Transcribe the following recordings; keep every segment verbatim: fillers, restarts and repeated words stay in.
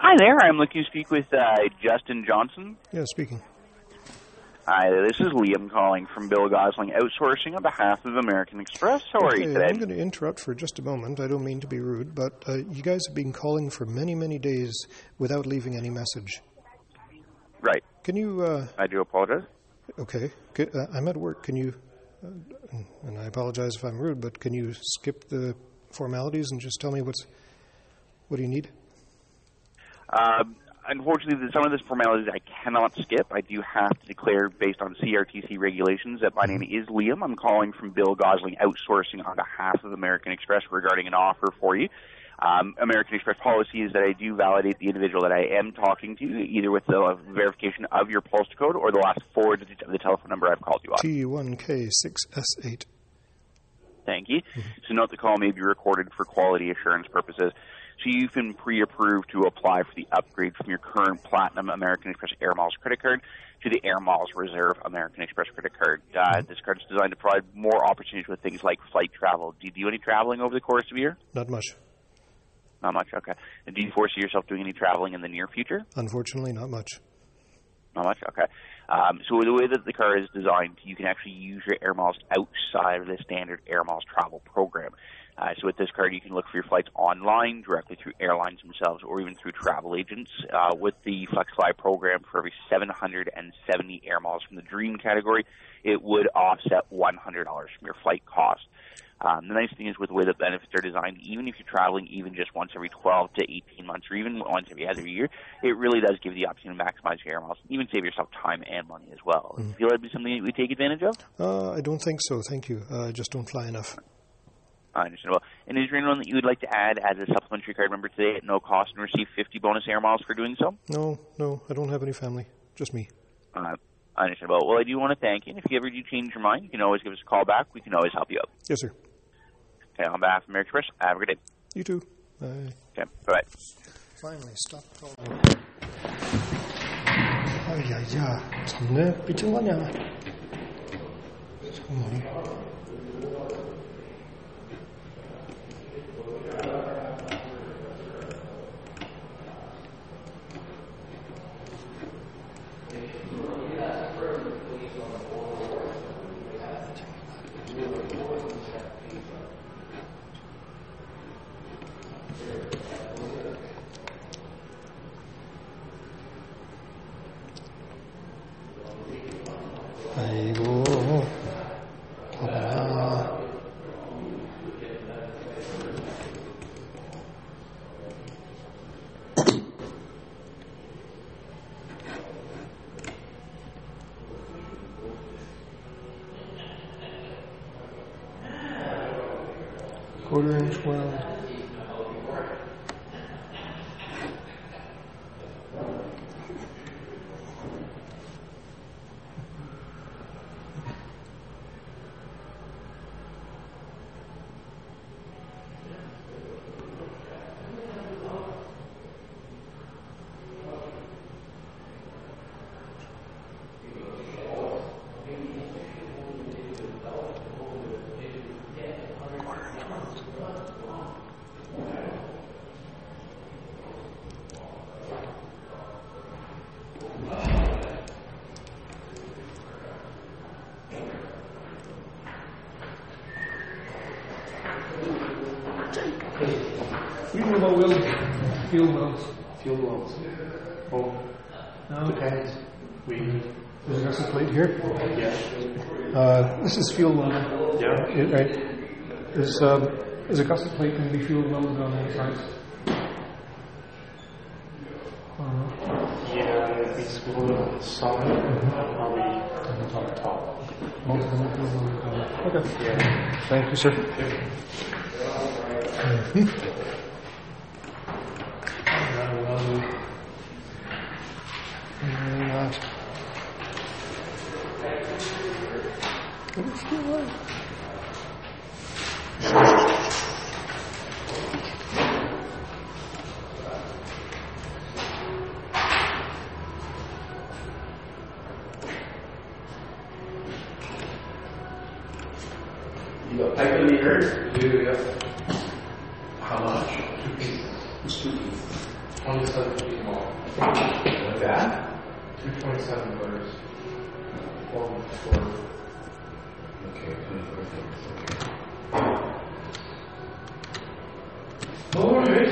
Hi there. I'm looking to speak with uh, Justin Johnson. Yeah, speaking. Hi, this is Liam calling from Bill Gosling Outsourcing on behalf of American Express. How are okay, you today? I'm going to interrupt for just a moment. I don't mean to be rude, but uh, you guys have been calling for many, many days without leaving any message. Right. Can you... Uh, I do apologize. Okay. Can, uh, I'm at work. Can you... Uh, and I apologize if I'm rude, but can you skip the formalities and just tell me what's... What do you need? Uh, unfortunately, some of the formalities I cannot skip. I do have to declare, based on C R T C regulations, that my name is Liam. I'm calling from Bill Gosling Outsourcing on behalf of American Express regarding an offer for you. Um, American Express policy is that I do validate the individual that I am talking to, either with the verification of your postal code or the last four digits of the telephone number I've called you on. T one K six S eight. Thank you. Mm-hmm. So note the call may be recorded for quality assurance purposes. So you've been pre-approved to apply for the upgrade from your current Platinum American Express Air Miles credit card to the Air Miles Reserve American Express credit card. Uh, mm-hmm. This card is designed to provide more opportunities with things like flight travel. Do you do any traveling over the course of a year? Not much. Not much, okay. And do you foresee yourself doing any traveling in the near future? Unfortunately, not much. Not much, okay. Um, so the way that the card is designed, you can actually use your Air Miles outside of the standard Air Miles travel program. Uh, so with this card, you can look for your flights online, directly through airlines themselves, or even through travel agents. Uh, with the FlexFly program, for every seven hundred seventy Air Miles from the Dream category, it would offset one hundred dollars from your flight cost. Um, the nice thing is with the way the benefits are designed, even if you're traveling even just once every twelve to eighteen months, or even once every other year, it really does give you the option to maximize your Air Miles, even save yourself time and money as well. Mm. Do you feel that would be something that we take advantage of? Uh, I don't think so, thank you. Uh, I just don't fly enough. I understand. Well, and is there anyone that you would like to add as a supplementary card member today at no cost and receive fifty bonus Air Miles for doing so? No, no, I don't have any family. Just me. Uh, I understand. Well, well, I do want to thank you. And if you ever do change your mind, you can always give us a call back. We can always help you out. Yes, sir. Okay, on behalf of American Express, have a good day. You too. Bye. Okay, bye-bye. Finally, stop calling. Ay, ay, ay. 참네, 삐친 거냐? 정말. 아이고, 봐봐. Quarter inch weld. We know about wells, fuel wells. Fuel wells. Oh, no. Depends. We. There's a gusset plate here. Yeah. Uh, this is fuel welded. Yeah. It, right. Is um, is a gusset plate going to be fuel welded on the sides? Uh, yeah, it's more solid. Mm-hmm. Probably on the top. top. Most of them fuel welded. Okay. Yeah. Thank you, sir. Yeah. Mm-hmm. What does it feel like? You got pipe in your ear? Do you? How much? Two pieces. Two pieces. twenty-seven feet long. Like that? Two twenty-seven footers. Four four. Okay, twenty-four feet. Okay. All right.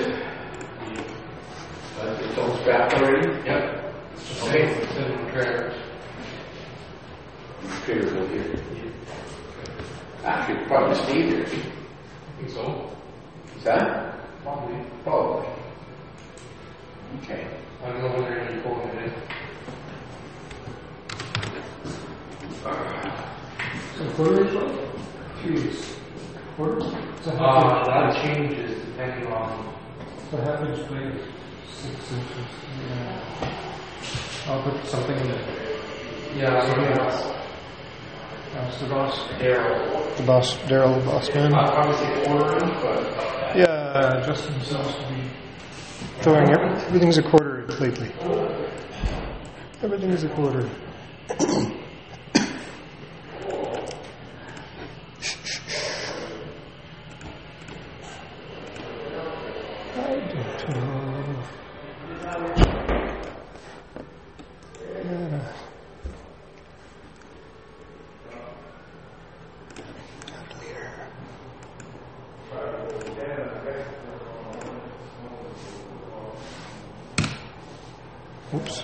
Uh, it's all strapped already? Yep. Okay. It's in the trailers. The trailer's over here. Actually, it's probably stayed there. I think so. Is that? Probably. Probably. Okay. I don't know when they're going to be pulling it in. So quarters, Jeez. Quarters? So Uh, that changes depending on. So half inch blade, six inches. Yeah. I'll put something in there. Yeah, so that's That's the boss. Daryl. The boss, Daryl, the boss man. I'd probably say quarter inch, but. Yeah, Justin seems to be throwing it. Everything's a quarter lately. Everything is a quarter. I don't know. Yeah. Oops.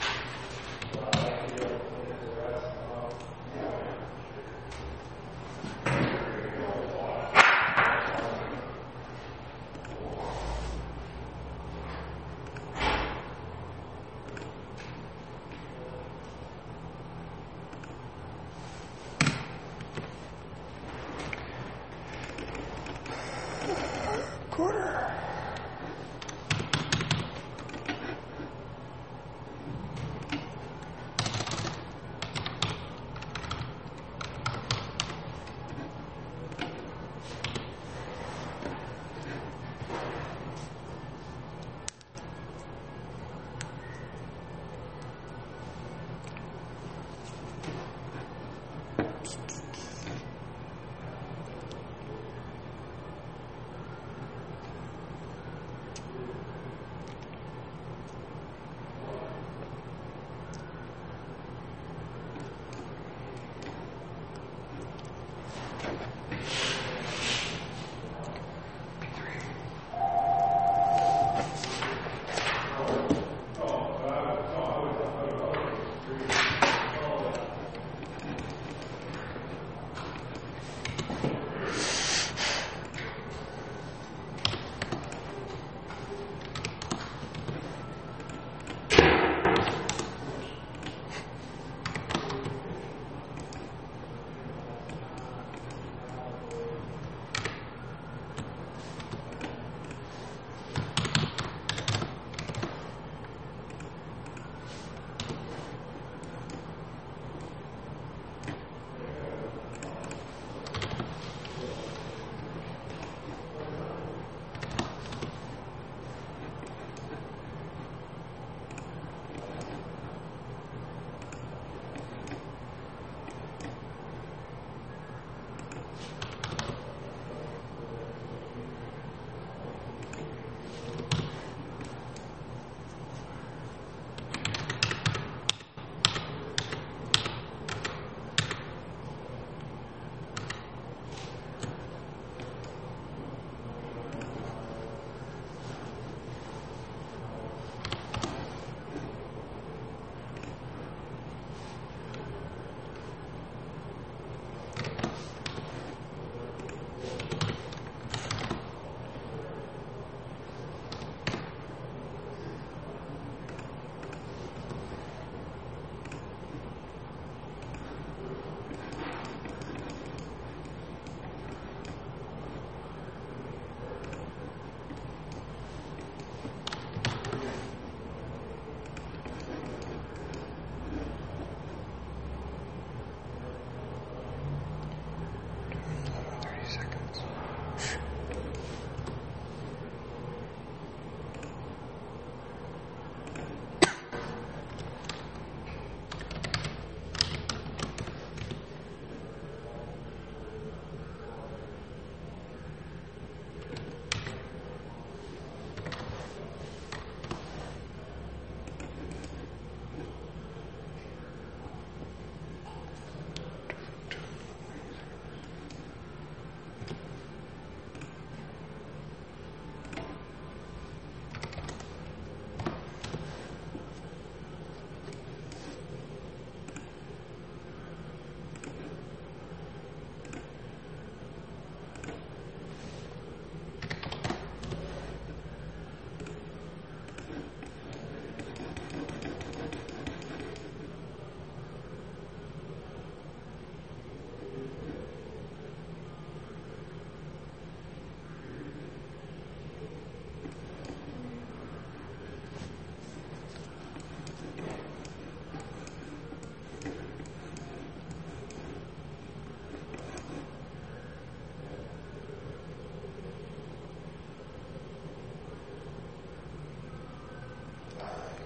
Quarter.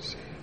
see.